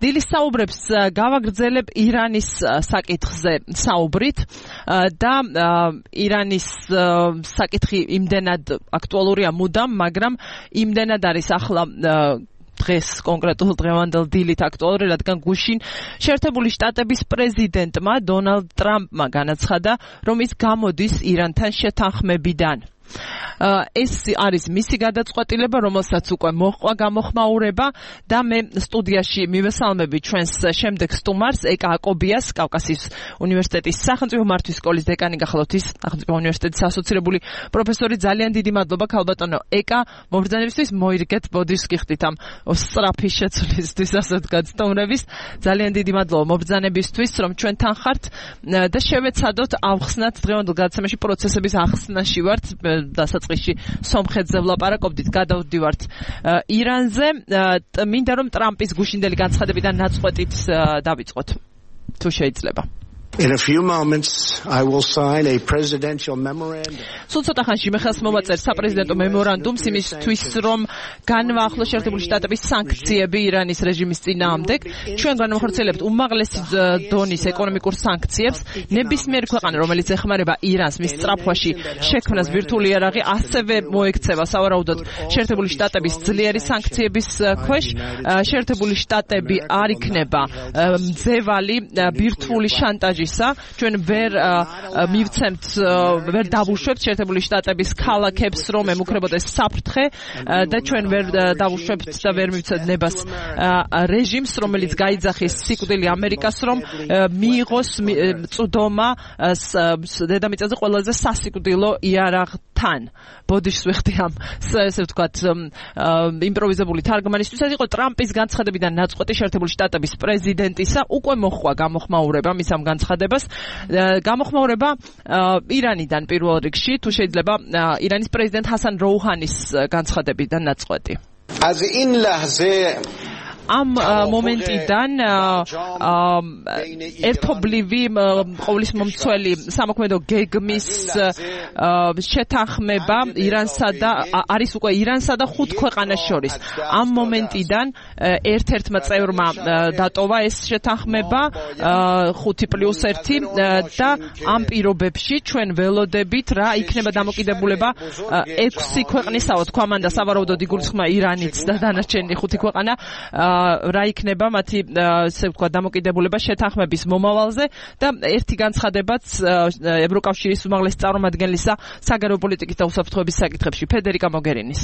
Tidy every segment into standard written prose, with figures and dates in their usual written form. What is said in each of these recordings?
დილის საუბრებს გავაგრძელებ ირანის საკითხზე საუბრით და ირანის საკითხი იმდენად აქტუალურია მუდამ, მაგრამ იმდენად არის ახლა დღეს კონკრეტულ დღევანდელ დილით აქტუალური, რადგან გუშინ შეერთებული შტატების პრეზიდენტმა დონალდ ტრამპმა განაცხადა, რომ ის გამოდის ირანთან შეთანხმებიდან. ეს არის მისი გადაწყვეტილება, რომელსაც უკვე მოჰყვა გამოხმაურება და მე სტუდიაში მივესალმები ჩვენს შემდეგ სტუმარს ეკა აკობიას, კავკასიის უნივერსიტეტის სახელმწიფო მართვის სკოლის დეკანი, გახლავთ ის სახელმწიფო უნივერსიტეტის ასოცირებული პროფესორი. ძალიან დიდი მადლობა ქალბატონო ეკა, მობრძანებისთვის მოირგეთ ბოდიშს გიხდით ამ სწრაფი შეცვლისთვის, ასე ვთქვათ, სტუმრების. ძალიან დიდი მადლობა მობრძანებისთვის, რომ ჩვენთან ხართ და შევეცადოთ ავხსნათ დღევანდელ გადაცემაში პროცესების ახსნაში ვართ. დასაწყისში სომხეთზე ვლაპარაკობდით, გადავდივართ ირანზე. მინდა რომ ტრამპის გუშინდელი განცხადებიდან ნაწყვეტით დავიწყოთ, თუ შეიძლება. In a few moments, I will sign a presidential memorandum. სულ ცოტა ხანში მე ხელს მოვაწერ საპრეზიდენტო მემორანდუმს იმისთვის, რომ განვაახლოს შეერთებული შტატების სანქციები ირანის რეჟიმის წინააღმდეგ. ჩვენ განვახორციელებთ უმაღლესი დონის ეკონომიკურ სანქციებს. ნებისმიერი ქვეყანა, რომელიც ეხმარება ირანს მის სწრაფვაში შექმნას ბირთვული იარაღი, ასევე მოექცევა სავარაუდოდ შეერთებული შტატების ძლიერი სანქციების ქვეშ. შეერთებული შტატები არ იქნება მძევალი ბირთვული შანტაჟი. ჩვენ ვერ მივცემთ, ვერ დავუშვებთ შეერთებული შტატების ქალაქებს, რომ ემუქრებოდეს საფრთხე და ჩვენ ვერ დავუშვებთ და ვერ მივცემთ ნებას რეჟიმს, რომელიც გაიძახის სიკვდილი ამერიკას, რომ მიიღოს წვდომა დედამიწაზე ყველაზე სასიკვდილო იარაღთან. ბოდიშს ვიხდი ამ ესე ვთქვათ იმპროვიზებული თარგმანისთვის. ეს იყო ტრამპის განცხადებიდან ნაწყვეტი შეერთებული შტატების პრეზიდენტისა. უკვე მოჰყვა გამოხმაურება მის ამ განცხადებას. გამოხმაურება ირანიდან პირველ რიგში, თუ შეიძლება ირანის პრეზიდენტ ჰასან როუჰანის განცხადებიდან ნაწყვეტი. ამ მომენტიდან ერთობლივი ყოვლისმომცველი სამოქმედო გეგმის შეთანხმება ირანსა და არის უკვე ირანსა და 5 ქვეყანას შორის. ამ მომენტიდან ერთ-ერთმა წევრმა დატოვა ეს შეთანხმება 5+1 და ამ პირობებში ჩვენ ველოდებით რა იქნება დამოკიდებულება 6 ქვეყნისაო, თქვა მან და სავარაუდოდ იგულისხმება ირანიც და დანარჩენი 5 ქვეყანა რა იქნება მათი ესე ვთქვათ დამოკიდებულება შეთანხმების მომავალზე და ერთი განცხადებაც ევროკავშირის უმაღლესი წარმომადგენლისა საგარეო პოლიტიკის და უსაფრთხოების საკითხებში ფედერიკა მოგერინის.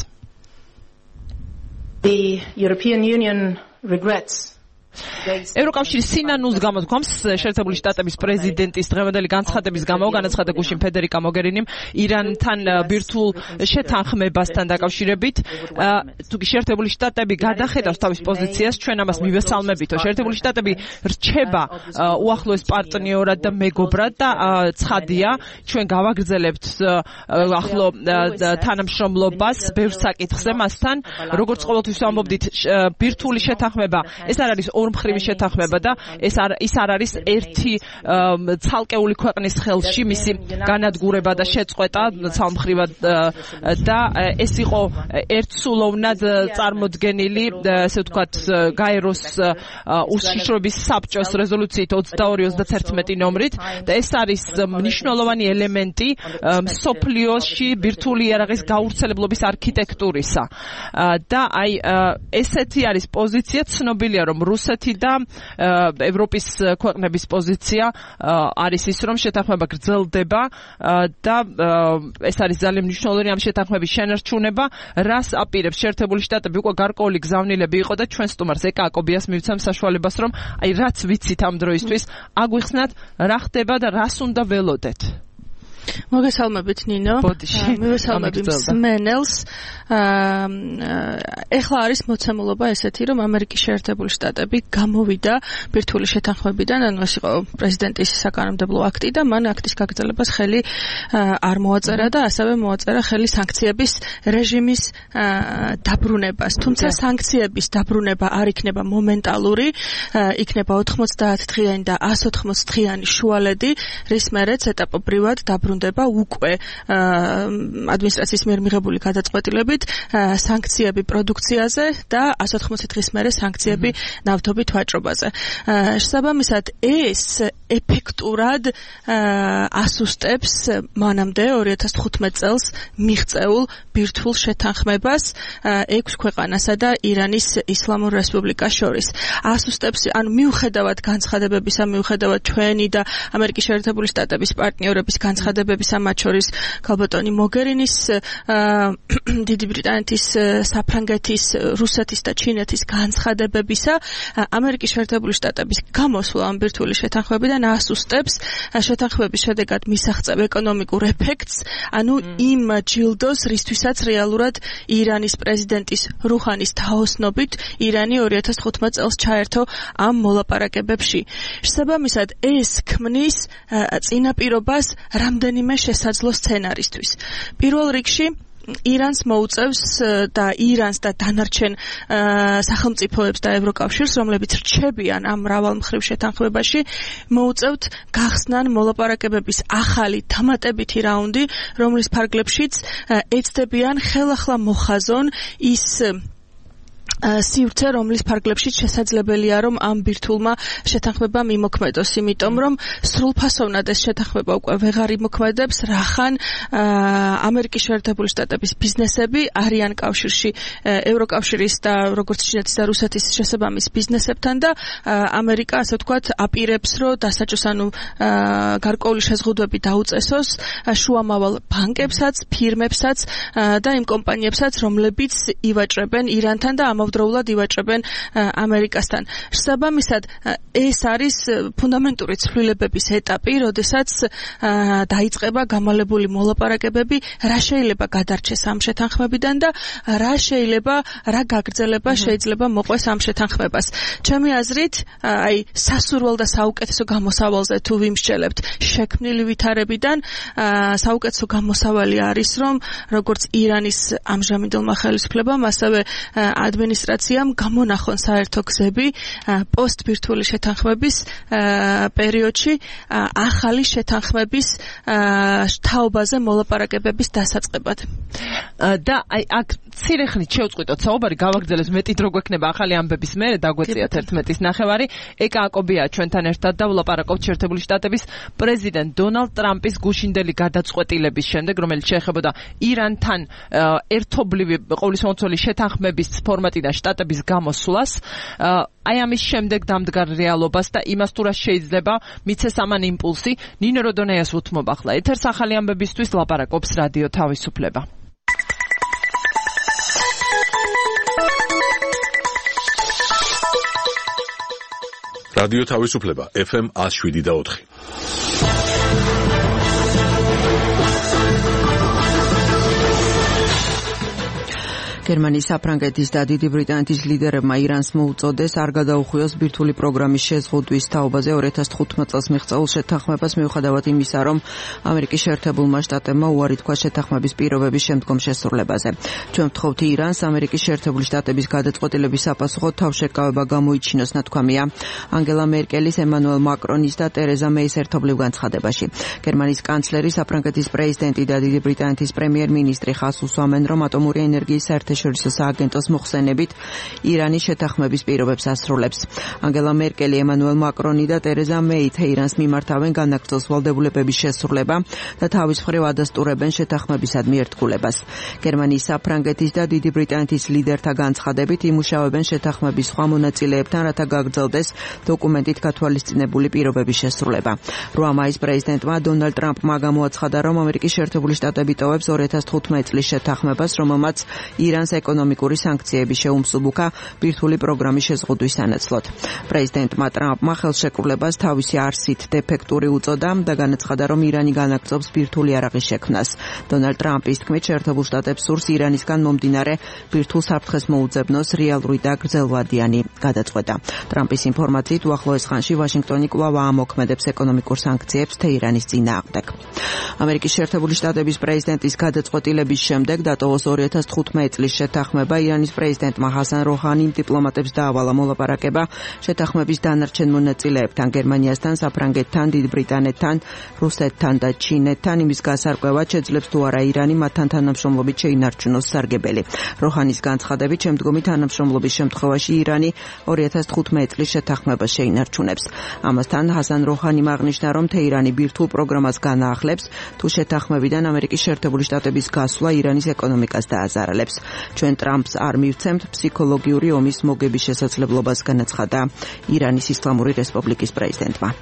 The European Union regrets ევროკავშირის სინანულს გამოთქვამს შეერთებული შტატების პრეზიდენტის დღევანდელი განცხადების გამო, განაცხადა გუშინ ფედერიკა მოგერინიმ ირანთან ბირთვულ შეთანხმებასთან დაკავშირებით. თუკი შეერთებული შტატები გადახედავს თავის პოზიციას, ჩვენ ამას მივესალმებითო. შეერთებული შტატები რჩება უახლოეს პარტნიორად და მეგობრად და ცხადია, ჩვენ გავაგრძელებთ ახლო თანამშრომლობას ბევრ საკითხზე მასთან. როგორც ყოველთვის ვამბობდით, ბირთვული შეთანხმება ეს არ არის ორმხრივი შეთანხმება და ის არ არის ერთი ცალკეული ქვეყნის ხელში მისი განადგურება და შეწყვეტა ცალმხრივად და ეს იყო ერთსულოვნად წარმოდგენილი, ესე ვთქვათ, გაეროს უშიშროების საბჭოს რეზოლუციით 22-31 ნომრით და ეს არის მნიშვნელოვანი ელემენტი მსოფლიოში ბირთვული იარაღის გავრცელებლობის არქიტექტურისა. და აი ესეთი არის პოზიცია, ცნობილია რომ რუსეთი და ევროპის ქვეყნების პოზიცია არის ის, რომ შეთანხმება გრძელდება და ეს არის ძალიან მნიშვნელოვანი ამ შეთანხმების შენარჩუნება, რას აპირებს შეერთებული შტატები. უკვე გარკვეული გზავნილები იყო და ჩვენ სტუმარს ეკა აკობიას მივცემ საშუალებას, რომ აი რაც ვიცით ამ დროისთვის, აგვიხსნათ რა ხდება და რას უნდა ველოდეთ. მოგესალმებით ნინო. მივესალმები მსმენელს. ეხლა არის მოცემულობა ესეთი, რომ ამერიკის შეერთებული შტატები გამოვიდა ბირთვული შეთანხმებიდან, ანუ ეს იყო პრეზიდენტის საკანონმდებლო აქტი და მან აქტის გაგრძელებას ხელი არ მოაწერა და ასევე მოაწერა ხელი სანქციების რეჟიმის დაბრუნებას. თუმცა სანქციების დაბრუნება არ იქნება მომენტალური, იქნება 90 დღიანი და 180 დღიანი შუალედი, რის მერეც ეტაპობრივად დაბრუნდება დაბრუნდება უკვე ადმინისტრაციის მიერ მიღებული გადაწყვეტილებით სანქციები პროდუქციაზე და 180 დღის მერე სანქციები ნავთობის ვაჭრობაზე. შესაბამისად ეს ეფექტურად ასუსტებს მანამდე 2015 წელს მიღწეულ ბირთვულ შეთანხმებას 6 ქვეყანასა და ირანის ისლამურ რესპუბლიკას შორის. ასუსტებს, ანუ მიუხედავად განცხადებებისა, მიუხედავად ჩვენი და ამერიკის შეერთებული შტატების პარტნიორების განცხადებებისა, მათ შორის ქალბატონი მოგერინის, დიდი ბრიტანეთის, საფრანგეთის, რუსეთის და ჩინეთის განცხადებებისა, ამერიკის შეერთებული შტატების გამოსვლა ამ ბირთვული შეთანხმებიდან ასუსტებს შეთანხმების შედეგად მისაღწევ ეკონომიკურ ეფექტს, ანუ იმ ჯილდოს, რისთვისაც რეალურად ირანის პრეზიდენტის რუჰანის თაოსნობით ირანი 2015 წელს ჩაერთო ამ მოლაპარაკებებში. შესაბამისად, ეს ქმნის წინაპირობას რამდენიმე შესაძლო სცენარისთვის. პირველ რიგში ირანს მოუწევს და ირანს და დანარჩენ სახელმწიფოებს და ევროკავშირს, რომლებიც რჩებიან ამ მრავალმხრივ შეთანხმებაში, მოუწევთ გახსნან მოლაპარაკებების ახალი დამატებითი რაუნდი, რომლის ფარგლებშიც ეცდებიან ხელახლა მოხაზონ ის სივრცე, რომლის ფარგლებშიც შესაძლებელია, რომ ამ ბირთვულმა შეთანხმებამ იმოქმედოს, იმიტომ რომ სრულფასოვნად ეს შეთანხმება უკვე ვეღარ იმოქმედებს, რახან ამერიკის შეერთებული შტატების ბიზნესები არიან კავშირში ევროკავშირის და როგორც ჩინეთის და რუსეთის შესაბამის ბიზნესებთან და ამერიკა, ასე ვთქვათ, აპირებს, რომ დასაჯოს, ანუ გარკვეული შეზღუდვები დაუწესოს შუამავალ ბანკებსაც, ფირმებსაც და იმ კომპანიებსაც, რომლებიც ივაჭრებენ ირანთან და ამავდროულად ივაჭრებენ ამერიკასთან. შესაბამისად, ეს არის ფუნდამენტური ცვლილებების ეტაპი, როდესაც დაიწყება გამალებული მოლაპარაკებები, რა შეიძლება გადარჩეს ამ შეთანხმებიდან და რა გაგრძელება შეიძლება მოყვეს ამ შეთანხმებას. ჩემი აზრით, აი სასურველ და საუკეთესო გამოსავალზე თუ ვიმსჯელებთ შექმნილი ვითარებიდან, საუკეთესო გამოსავალი არის, რომ როგორც ირანის ამჟამინდელმა ხელისუფლებამ, ასევე ადმინისტრაციამ გამონახონ საერთო გზები პოსტბირთვული შეთანხმების პერიოდში ახალი შეთანხმების თაობაზე მოლაპარაკებების დასაწყებად. და აი აქ მცირე ხნით შევწყვიტოთ საუბარი, გავაგრძელოთ მეტი დრო გვექნება ახალი ამბების მერე, დაგვეციათ 11:09. ეკა აკობია ჩვენთან ერთად და ვლაპარაკობთ შეერთებული შტატების პრეზიდენტ დონალდ ტრამპის გუშინდელი გადაწყვეტილების შემდეგ, რომელიც შეეხებოდა ირანთან ერთობლივი ყოვლისმომცველი შეთანხმების ფორმატიდან შტატების გამოსვლას, აი ამის შემდეგ დამდგარ რეალობას და იმას თუ რა შეიძლება მიცეს ამან იმპულსი. ნინო როდონეას უთმობ ახლა ეთერს ახალი ამბებისთვის ლაპარაკობს რადიო თავისუფლება. რადიო თავისუფლება FM 107.4. გერმანიის, საფრანგეთის და დიდი ბრიტანეთის ლიდერებმა ირანს მოუწოდეს არ გადაუხვიოს ბირთვული პროგრამის შეზღუდვის თაობაზე 2015 წელს მიღწეულ შეთანხმებას, მიუხედავად იმისა, რომ ამერიკის შეერთებულმა შტატებმა უარი თქვა შეთანხმების პირობების შემდგომ შესრულებაზე. ჩვენ ვთხოვთ ირანს ამერიკის შეერთებული შტატების გადაწყვეტილების საპასუხოდ თავშეკავება გამოიჩინოს, ნათქვამია ანგელა მერკელის, ემანუელ მაკრონის და ტერეზა მეის ერთობლივ განცხადებაში. გერმანიის კანცლერი, საფრანგეთის პრეზიდენტი და დიდი ბრიტანეთის პრემიერ-მინისტრი ხაზს უსვამენ, რომ ატომური ენერგიის საერთაშორისო სააგენტოს მოხსენებით ირანის შეთანხმების პირობებს ასრულებს. ანგელა მერკელი, ემანუელ მაკრონი და ტერეზა მეი თეირანს მიმართავენ განაგრძოს ვალდებულებების შესრულება და თავის მხრივ ადასტურებენ შეთანხმებისადმი ერთგულებას. გერმანიის, საფრანგეთის და დიდი ბრიტანეთის ლიდერთა განცხადებით იმუშავებენ შეთანხმების სხვა მონაწილეებთან, რათა გაგრძელდეს დოკუმენტით გათვალისწინებული პირობების შესრულება. 8 მაისს პრეზიდენტმა დონალდ ტრამპმა გამოაცხადა, რომ ამერიკის შეერთებული შტატები ტოვებს 2015 წლის შეთანხმებას, რომელმაც ირანს ეკონომიკური სანქციები შეუმსუბუქა ბირთვული პროგრამის შეზღუდვის სანაცვლოდ. პრეზიდენტმა ტრამპმა ხელშეკრულებას თავისი არსით დეფექტური უწოდა და განაცხადა, რომ ირანი განაგრძობს ბირთვული იარაღის შექმნას. დონალდ ტრამპის თქმით, შეერთებულ შტატებს სურს ირანისგან მომდინარე ბირთვულ საფრთხეს მოუძებნოს რეალური და გრძელვადიანი გადაწყვეტა. ტრამპის ინფორმაციით, უახლოეს ხანში ვაშინგტონი კვლავ ამოქმედებს ეკონომიკურ სანქციებს თეირანის წინააღმდეგ. ამერიკის შეერთებული შტატების პრეზიდენტის გადაწყვეტილების შემდეგ დატოვოს 2015 წლის წლის შეთანხმება. ირანის პრეზიდენტმა ჰასან როჰანიმ დიპლომატებს დაავალა მოლაპარაკება შეთანხმების დანარჩენ მონაწილეებთან, გერმანიასთან, საფრანგეთთან, დიდ ბრიტანეთთან, რუსეთთან და ჩინეთთან იმის გასარკვევად შეძლებს თუ არა ირანი მათთან თანამშრომლობით შეინარჩუნოს სარგებელი. როჰანის განცხადებით შემდგომი თანამშრომლობის შემთხვევაში ირანი 2015 წლის შეთანხმებას შეინარჩუნებს. ამასთან ჰასან როჰანიმ აღნიშნა, რომ თეირანი ბირთვულ პროგრამას განაახლებს, თუ შეთანხმებიდან ამერიკის შეერთებული შტატების გასვლა ირანის ეკონომიკას დააზარალებს. ჩვენ ტრამპს არ მივცემთ ფსიქოლოგიური ომის მოგების შესაძლებლობას, განაცხადა ირანის ისლამური რესპუბლიკის პრეზიდენტმა.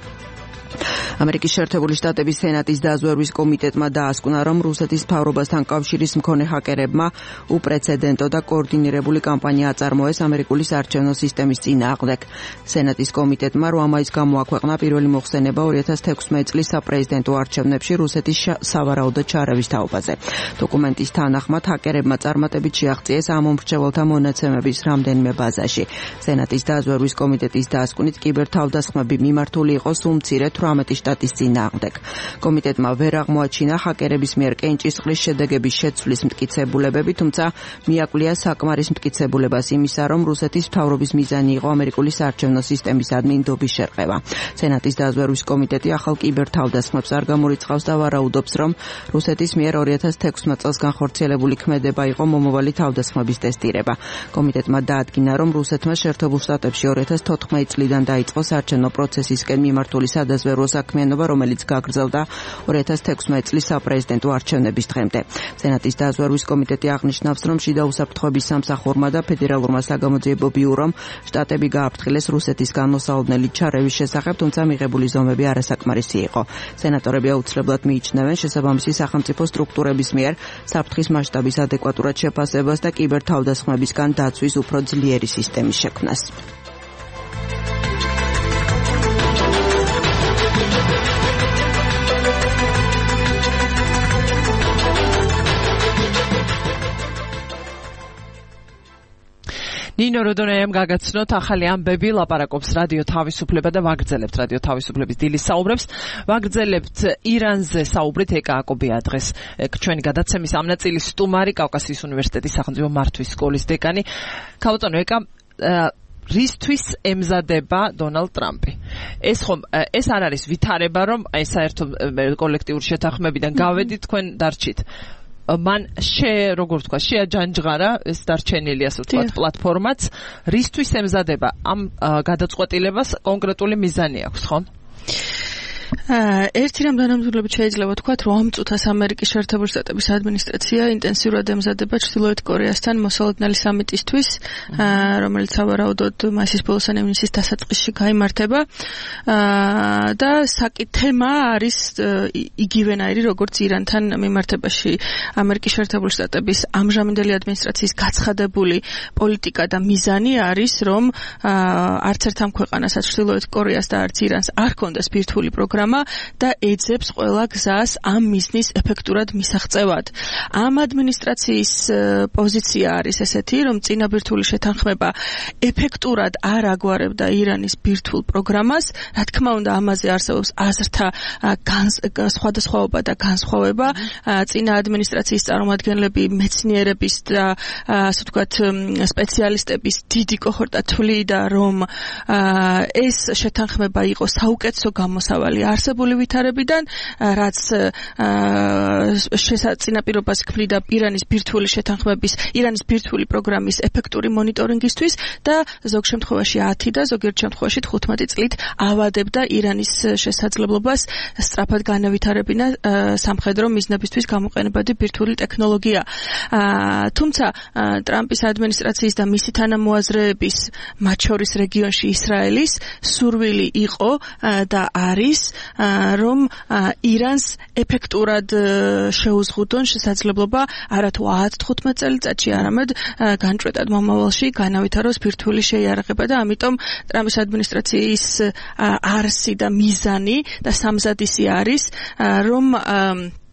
ამერიკის შეერთებული შტატების სენატის დაზვერვის კომიტეტმა დაასკვნა, რომ რუსეთის მთავრობასთან კავშირის მქონე ჰაკერებმა უპრეცედენტო და კოორდინირებული კამპანია აწარმოეს ამერიკული საარჩევნო სისტემის წინააღმდეგ. სენატის კომიტეტმა 8 მაისს გამოაქვეყნა პირველი მოხსენება 2016 წლის საპრეზიდენტო არჩევნებში რუსეთის სავარაუდო ჩარევის თაობაზე. დოკუმენტის თანახმად ჰაკერებმა წარმატებით შეაღწიეს ამ მომრჩეველთა მონაცემების რამდენიმე ბაზაში. სენატის დაზვერვის კომიტეტის დასკვნით კიბერთავდასხმები მიმართული იყო სულ მცირე 18 შტატის წინააღმდეგ. კომიტეტმა ვერ აღმოაჩინა ჰაკერების მიერ კენჭისყრის შედეგების შეცვლის მტკიცებულებები, თუმცა მიაკვლია საკმარის მტკიცებულებას იმისა, რომ რუსეთის მთავრობის მიზანი იყო ამერიკული საარჩევნო სისტემის ადმინდობის შერყევა. სენატის დაზვერვის კომიტეტი ახალ კიბერთავდასხმებს არ გამორიცხავს და ვარაუდობს, რომ რუსეთის მიერ 2016 წელს განხორციელებული ქმედება იყო მომავალი თავდასხმების ტესტირება. კომიტეტმა დაადგინა, რომ რუსეთმა შეერთებულ შტატებში 2014 წლიდან დაიწყო საარჩევნო პროცესისკენ მიმართული სადაზვერვო საქმიანობა, რომელიც გაგრძელდა 2016 წლის საპრეზიდენტო არჩევნების დღემდე. სენატის დაზვერვის კომიტეტი აღნიშნავს, რომ შიდა უსაფრთხოების სამსახურმა და ფედერალურმა საგამოძიებო ბიურომ შტატები გააფრთხილეს რუსეთის განმოსალოდნელი ჩარევის შესახებ, თუმცა მიღებული ზომები არასაკმარისი იყო. სენატორები აუცილებლად მიიჩნევენ შესაბამისი სახელმწიფო სტრუქტურების მიერ საფრთხის მასშტაბის ადეკვატურად შეფასებას და კიბერთავდასხმებისგან დაცვის უფრო ძლიერი სისტემის შექმნას. ნინო როდონეამ გაგაცნოთ ახალი ამბები, ლაპარაკობს რადიო თავისუფლება და ვაგრძელებთ რადიო თავისუფლების დილის საუბრებს. ვაგრძელებთ ირანზე საუბრით. ეკა აკობია დღეს ჩვენი გადაცემის ამ ნაწილის სტუმარი, კავკასიის უნივერსიტეტის სახელმწიფო მართვის სკოლის დეკანი. ქალბატონო ეკა, რისთვის ემზადება დონალდ ტრამპი? ეს არ არის ვითარება, რომ აი საერთო კოლექტიური შეთანხმებიდან გავედით, თქვენ დარჩით. მან როგორ თქვა, შეაჯანჯღარა ეს დარჩენილი, ასე ვთქვათ, პლატფორმაც. რისთვის ემზადება? ამ გადაწყვეტილებას კონკრეტული მიზანი აქვს, ხო? ერთი რამ დანამდვილებით შეიძლება ვთქვათ, რომ ამ წუთას ამერიკის შეერთებული შტატების ადმინისტრაცია ინტენსიურად ემზადება ჩრდილოეთ კორეასთან მოსალოდნელი სამიტისთვის, რომელიც სავარაუდოდ მაისის ბოლოსან ივნისის დასაწყისში გაიმართება. და თემა არის იგივენაირი, როგორც ირანთან მიმართებაში. ამერიკის შეერთებული შტატების ამჟამინდელი ადმინისტრაციის გაცხადებული პოლიტიკა და მიზანი არის, რომ არც ერთ ამ ქვეყანასაც, ჩრდილოეთ კორეას და არც ირანს არ ჰქონდეს ბირთვული პროგრამა და ეძებს ყველა გზას ამ მიზნის ეფექტურად მისაღწევად. ამ ადმინისტრაციის პოზიცია არის ესეთი, რომ წინაბირთვული შეთანხმება ეფექტურად არ აგვარებდა ირანის ბირთვულ პროგრამას. რა თქმა უნდა, ამაზე არსებობს აზრთა სხვადასხვაობა და განსხვავება. წინა ადმინისტრაციის წარმომადგენლები, მეცნიერების და ასე ვთქვათ, სპეციალისტების დიდი კოჰორტა თვლიდა, რომ ეს შეთანხმება იყო საუკეთესო გამოსავალი არსებული ვითარებიდან, რაც წინაპირობას ქმნიდა ირანის ბირთვული შეთანხმების, ირანის ბირთვული პროგრამის ეფექტური მონიტორინგისთვის და ზოგ შემთხვევაში 10 და ზოგიერთ შემთხვევაში 15 წლით ავადებდა ირანის შესაძლებლობას სწრაფად განავითარებინა სამხედრო მიზნებისთვის გამოყენებადი ბირთვული ტექნოლოგია. თუმცა ტრამპის ადმინისტრაციის და მისი თანამოაზრეების, მათ შორის რეგიონში ისრაელის სურვილი იყო და არის, რომ ირანს ეფექტურად შეუზღუდონ შესაძლებლობა არათუ 10-15 წელიწადში, არამედ განჭვრეტად მომავალში განავითაროს ბირთვული შეიარაღება და ამიტომ ტრამპის ადმინისტრაციის არსი და მიზანი და სამზადისი არის, რომ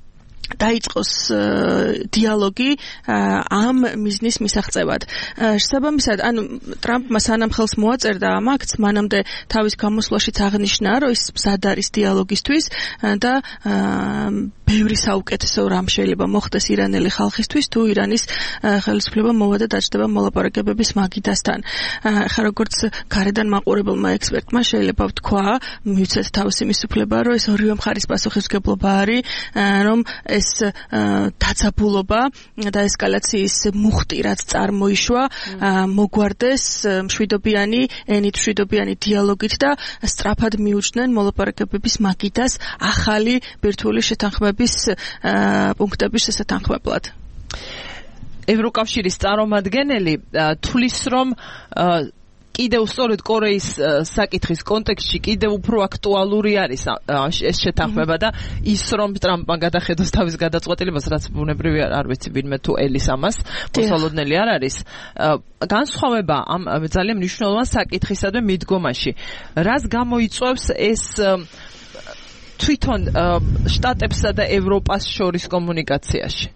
დაიწყოს დიალოგი ამ მიზნის მისაღწევად. შესაბამისად, ანუ ტრამპმა სანამ ხელს მოაწერდა ამ აქტს, მანამდე თავის გამოსვლაშიც აღნიშნა, რომ ის მზად არის დიალოგისთვის და ბევრი საუკეთესო რამ შეიძლება მოხდეს ირანელი ხალხისთვის, თუ ირანის ხელისუფლება მოვა და დაჯდება მოლაპარაკებების მაგიდასთან. ხა როგორც გარედან მაყურებელმა ექსპერტმა შეიძლება ვთქვა, მივცეთ თავისი მისუფლება, რომ ეს ორივე მხარის პასუხისმგებლობა არის, რომ ეს დაძაბულობა და ესკალაციის მუხტი, რაც წარმოიშვა, მოგვარდეს მშვიდობიანი დიალოგით და სწრაფად მიუჩნდნენ მოლაპარაკებების მაგიდას ახალი ბირთვული შეთანხმების პუნქტების შესათანხმებლად. ევროკავშირის წარმომადგენელი თulis რომ კიდევ სწორედ კორეის საკითხის კონტექსტში კიდევ უფრო აქტუალური არის ეს შეთანხმება და ის რომ ტრამპმა გადახედოს თავის გადაწყვეტილებას, რაც ბუნებრივი არ ვიცი ვინმე თუ ელის ამას მოსალოდნელი არ არის, განსხვავება ამ ძალიან მნიშვნელოვან საკითხისა და მიდგომაში. რას გამოიწვევს ეს თვითონ შტატებსა და ევროპას შორის კომუნიკაციაში?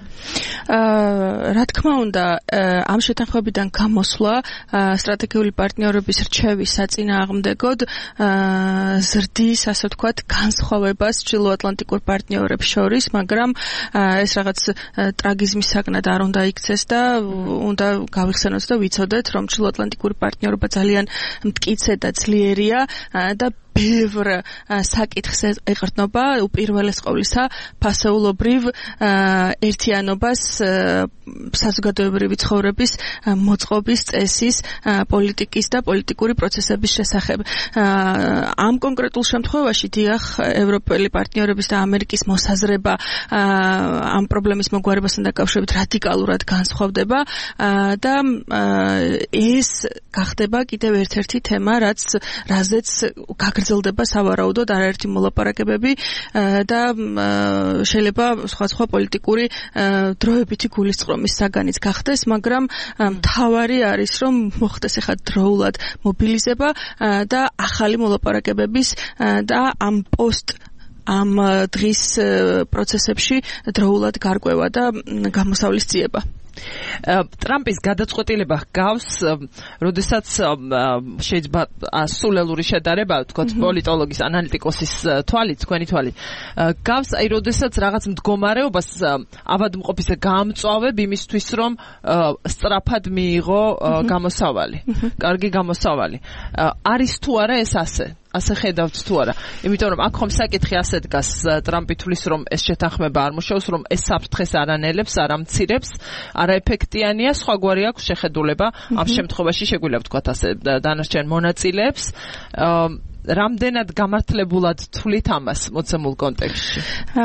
რა თქმა უნდა, ამ შეთანხმებიდან გამოსვლა სტრატეგიული პარტნიორობის რჩევის საწინააღმდეგოდ ზრდის, ასე ვთქვათ, განსხვავებას ჩრდილოატლანტიკურ პარტნიორებს შორის, მაგრამ ეს რაღაც ტრაგიზმის საკნად არ უნდა იქცეს და უნდა გავიხსენოთ და ვიცოდეთ, რომ ჩრდილოატლანტიკური პარტნიორობა ძალიან მტკიცე და ძლიერია და ბევრ საკითხს ეყრდნობა უპირველეს ყოვლისა ფასეულობრივ ერთიანობას საზოგადოებრივი ცხოვრების მოწყობის წესის პოლიტიკის და პოლიტიკური პროცესების შესახებ. ამ კონკრეტულ შემთხვევაში დიახ, ევროპელი პარტნიორების და ამერიკის მოსაზრება ამ პრობლემის მოგვარებასთან დაკავშირებით რადიკალურად განსხვავდება და ეს გახდება კიდევ ერთ-ერთი თემა, რაზეც გაგრძელდება სავარაუდოდ არაერთი მოლაპარაკებები და შეიძლება სხვა პოლიტიკური დროებითი გულისწყრომის საგანიც გახდეს, მაგრამ მთავარი არის, რომ მოხდეს ახლა დროულად მობილიზება და ახალი მოლაპარაკებების და ამ დღის პროცესებში დროულად გარკვევა და გამოსავლის ძიება. ტრამპის გადაწყვეტილება გავს, როდესაც შეიძლება სულელური შედარება, თქვათ, პოლიტოლოგის, ანალიტიკოსის თვალით, თქვენი თვალით, გავს, აი, როდესაც რაღაც მდგომარეობას ავადმყოფის გამწვავებ იმისთვის, რომ სწრაფად მიიღო გამოსავალი, კარგი გამოსავალი. არის თუ არა ეს ასე ხედავთ თუ არა? იმიტომ რომ აქ ხომ საკითხი ასე დგას, ტრამპი თulis რომ ეს შეთანხმება არ მუშაობს, რომ ეს საფრთხეს არ ანელებს, არ ამცირებს, არაეფექტიანია, სხვაგვარი აქვს შეხედულება. ამ შემთხვევაში შეგვიძლია ვთქვათ ასე დანარჩენ მონაწილეებს რამდენად გამართლებულად თulit ამას მოცემულ კონტექსტში?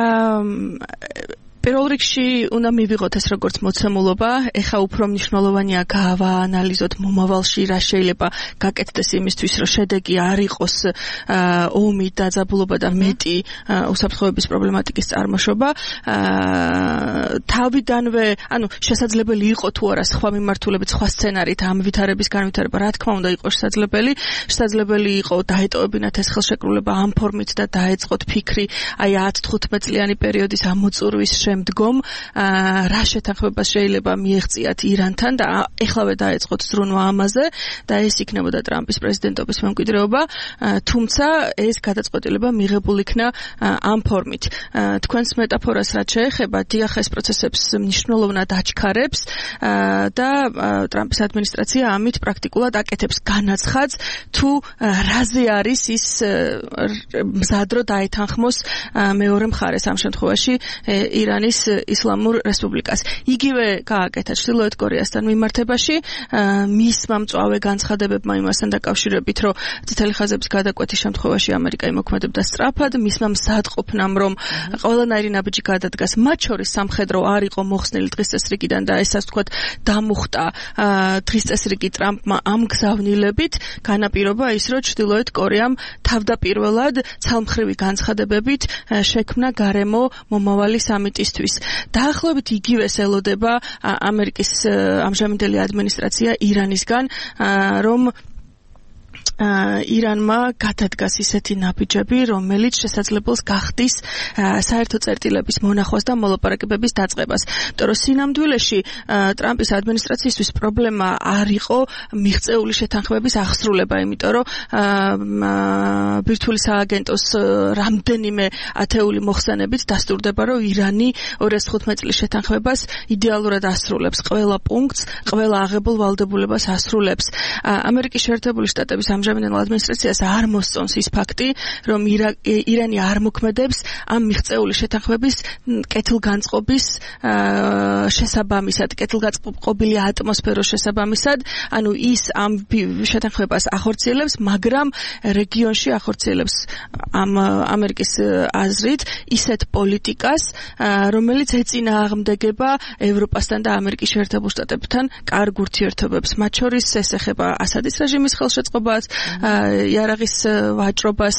პირველ რიგში უნდა მივიღოთ ეს როგორც მოცემულობა, ეხა უფრო მნიშვნელოვანია გავაანალიზოთ მომავალში რა შეიძლება გაკეთდეს იმისთვის, რომ შედეგი არ იყოს ომი, დაძაბულობა და მეტი უსაფრთხოების პრობლემატიკის წარმოშობა. თავიდანვე, ანუ შესაძლებელი იყო თუ არა სხვა მიმართულებით, სხვა სცენარით ამ ვითარების განვითარება, რა თქმა უნდა იყო შესაძლებელი იყო დაეტოვებინათ ეს ხელშეკრულება ამ ფორმით და დაეწყოთ ფიქრი აი 10-15 წლიანი პერიოდის ამოწურვის შემდგომ რა შეთანხმებას შეიძლება მიეღწიათ ირანთან და ეხლავე დაეწყოთ ზრუნვა ამაზე და ეს იქნებოდა ტრამპის პრეზიდენტობის მემკვიდრეობა, თუმცა ეს გადაწყვეტილება მიღებულ იქნა ამ ფორმით. თქვენს მეტაფორას რაც შეეხება, დიახ, ეს პროცესებს მნიშვნელოვნად აჩქარებს და ტრამპის ადმინისტრაცია ამით პრაქტიკულად აკეთებს განაცხადს, თუ რაზე არის ის მზად რო დაეთანხმოს მეორე მხარეს, ამ შემთხვევაში ირანის ისლამურ რესპუბლიკას. იგივე გააკეთა ჩრდილოეთ კორეასთან მიმართებაში, მისმა მწვავე განცხადებებმა იმასთან დაკავშირებით, რომ წითელი ხაზების გადაკვეთის შემთხვევაში ამერიკა იმოქმედებდა სწრაფად, მისმა მზადყოფნამ, რომ ყველანაირი ნაბიჯი გადადგას, მათ შორის სამხედრო არ იყო მოხსნილი დღის წესრიგიდან და ეს ასე ვთქვათ დამუხტა დღის წესრიგი ტრამპმა ამ გზავნილებით, განაპირობა ის, რომ ჩრდილოეთ კორეამ თავდაპირველად ცალმხრივი განცხადებებით შექმნა გარემო მომავალი სამიტისთვის. დაახლოებით იგივეს ელოდება ამერიკის ამჟამინდელი ადმინისტრაცია ირანისგან, რომ ირანმა გადადგას ისეთი ნაბიჯები, რომელიც შესაძლებელს გახდის საერთო წერტილების მონახვას და მოლაპარაკებების დაწყებას. იმიტომ რომ სინამდვილეში ტრამპის ადმინისტრაციისთვის პრობლემა არ იყო მიღწეული შეთანხმების აღსრულება, იმიტომ რომ ბირთვული სააგენტოს რამდენიმე ათეული მოხსენებით დასტურდება, რომ ირანი 2015 წლის შეთანხმებას იდეალურად ასრულებს, ყველა პუნქტს, ყველა აღებულ ვალდებულებას ასრულებს. ამერიკის შეერთებული შტატების ამჟამინდელ ადმინისტრაციას არ მოსწონს ის ფაქტი, რომ ირანი არ მოქმედებს ამ მიღწეული შეთანხმების კეთილგანწყობის შესაბამისად, კეთილგანწყობილი ატმოსფეროს შესაბამისად, ანუ ის ამ შეთანხმებას ახორციელებს, მაგრამ რეგიონში ახორციელებს ამ ამერიკის აზრით ისეთ პოლიტიკას, რომელიც ეწინააღმდეგება ევროპასთან და ამერიკის შეერთებულ შტატებთან კარგ ურთიერთობებს. მათ შორის ეს ეხება ასადის რეჟიმის ხელშეწყობას, იარაღის ვაჭრობას,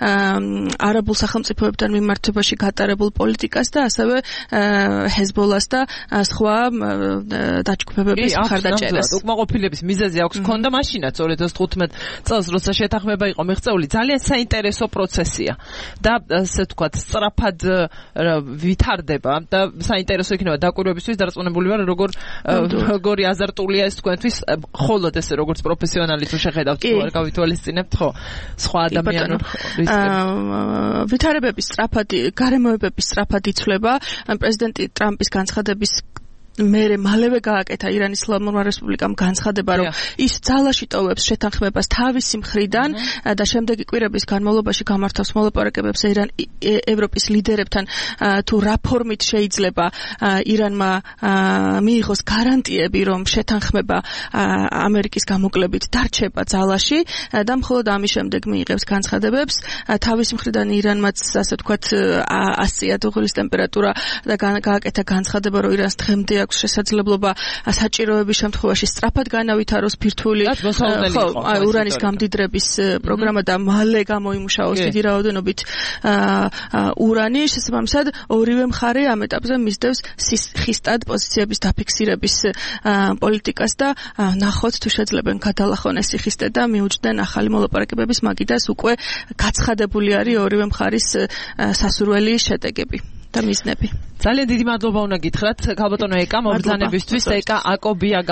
არაბულ სახელმწიფოებთან მიმართებაში გატარებულ პოლიტიკას და ასევე ჰეზბოლას და სხვა დაჯგუფებების მხარდაჭერას. უკმაყოფილების მიზეზი აქვს ქონდა მაშინაც 2015 წელს, როცა შეთანხმება იყო მიღწეული, ძალიან საინტერესო პროცესია და ასე ვთქვათ, სწრაფად ვითარდება და საინტერესო იქნება დაკვირვებისთვის. დარწმუნებული ვარ, როგორი აზარტულია ეს თქვენთვის, ხოლოდ ესე როგორც პროფესიონალი თუ შეხედავთ, თუ არ გავითვალისწინებთ, ხო, სხვა ადამიანურ რისკებს. ვითარებების სწრაფად, გარემოებების სწრაფად იცვლება. პრეზიდენტი ტრამპის განცხადების მალევე გააკეთა ირანის ისლამურმა რესპუბლიკამ განცხადება, რომ ის ძალაში ტოვებს შეთანხმებას თავისი მხრიდან და შემდეგი კვირების განმავლობაში გამართავს მოლაპარაკებებს ევროპის ლიდერებთან, თუ რა ფორმით შეიძლება ირანმა მიიღოს გარანტიები, რომ შეთანხმება ამერიკის გამოკლებით დარჩება ძალაში და მხოლოდ ამის შემდეგ მიიღებს განცხადებებს. თავისი მხრიდან ირანმაც, ასე ვთქვათ, 100 დუღილის ტემპერატურა და გააკეთა განცხადება, რომ ირანს დღემდე აქვს შესაძლებლობა საჭიროების შემთხვევაში სწრაფად განავითაროს ბირთვული ურანის გამდიდრების პროგრამა და მალე გამოიმუშაოს დიდი რაოდენობით ურანი. შესაბამისად, ორივე მხარე ამ ეტაპზე მისდევს ხისტად პოზიციების დაფიქსირების პოლიტიკას და ნახოთ თუ შეძლებენ გადალახონ ეს სიხისტე და მიუჯდნენ ახალი მოლაპარაკებების მაგიდას. უკვე გაცხადებული არის ორივე მხარის სასურველი შედეგები და მიზნები. ძალიან დიდი მადლობა უნდა გითხრათ ქალბატონო ეკა მობრძანებისთვის. ეკა აკობია